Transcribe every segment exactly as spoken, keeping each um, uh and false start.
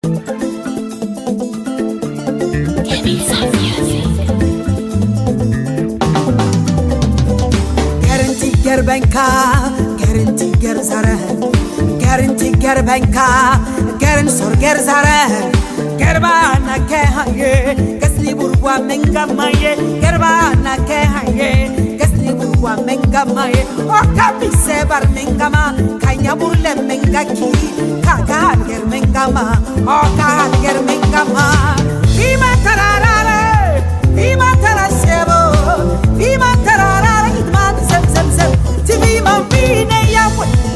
Guarantee gerbenka, guarantee ger zare, guarantee gerbenka, guarantee sor ger zare, gerba na ke haye, kasli burwa menga maye, gerba na ke haye, kasli burwa menga maye, o kapi se bar menga ma, kanya burle menga ki, kaga ger menga ma, o kaga ger menga ma, vima tararare, vima tarasebo, vima tararare, idman zem zem zem, tivi ma vine ya,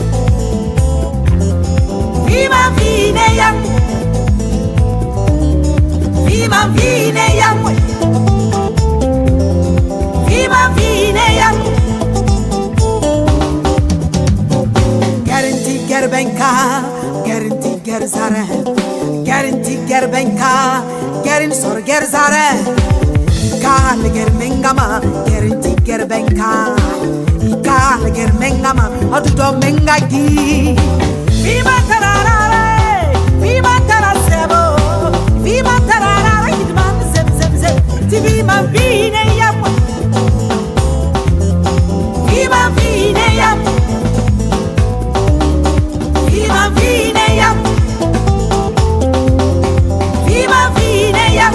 vima vine ya. Viva vine ya, viva vine ya. Guarantee gerbenka, guarantee ger zare, guarantee gerbenka, gerin sor ger zare. Ikal ger mengama, guarantee gerbenka, ikal ger mengama, adudo mengagi. Viva tararare, viva tarasebo, viva tararare, idman zem zem zem, tivi ma vine ya, viva vine ya, viva vine ya, viva vine ya.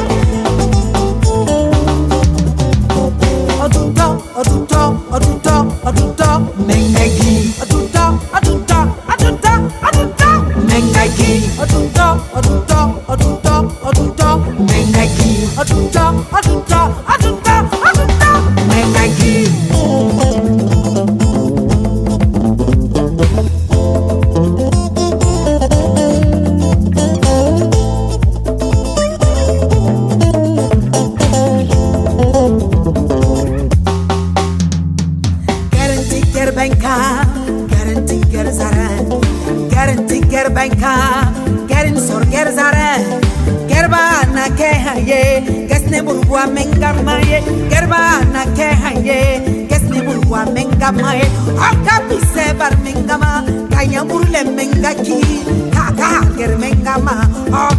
Oduto, oduto, oduto, oduto, mengagi, oduto, oduto, oduto, oduto, mengagi, oduto, oduto, oduto, oduto, mengagi, oduto, oduto, oduto, oduto, mengagi. Guarantee gerbenka, guarantee ger zare, guarantee gerbenka, gerin sor ger zare, gerba na ke haye, gesne burwa menga maye, gerba na ke haye, gesne burwa menga maye, akka pise bar menga ma, kanya burle menga ki, kaka ger menga ma,